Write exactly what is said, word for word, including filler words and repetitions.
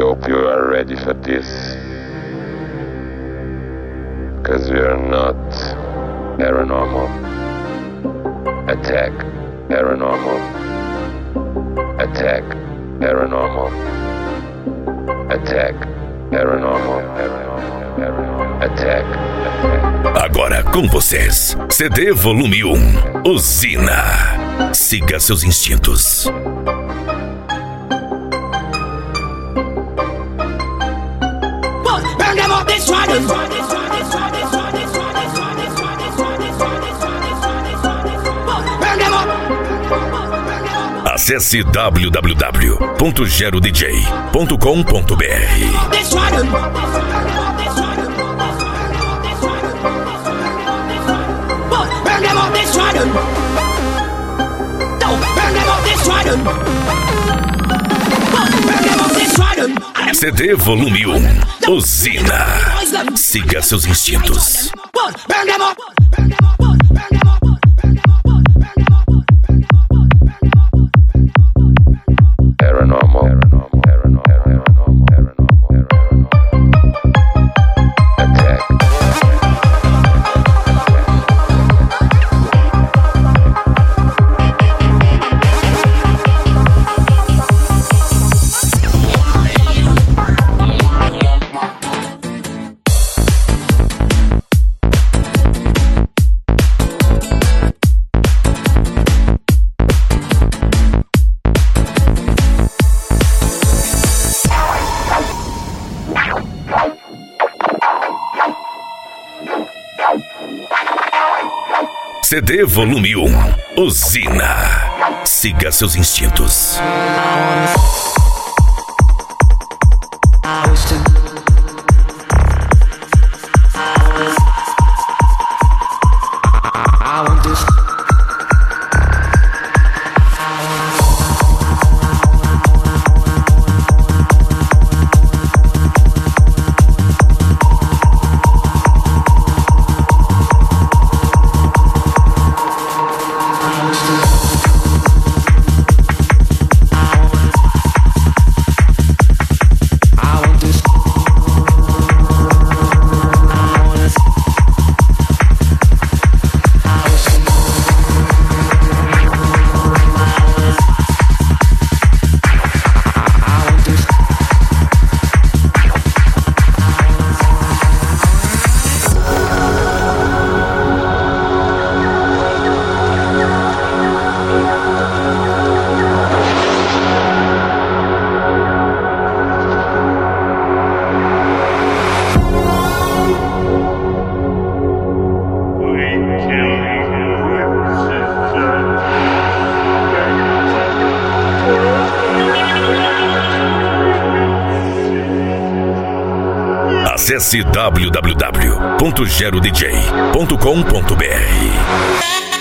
hope you are ready for this, cause we are not paranormal. Attack paranormal. Attack paranormal. Attack paranormal. Attack. Agora com vocês, C D Volume um, Usina. Siga seus instintos. Acesse w w w ponto gero d j ponto com ponto b r. C D Volume um, Usina. Siga seus instintos. C D Volume um, Usina. Siga seus instintos. Acesse w w w ponto gero d j ponto com ponto b r.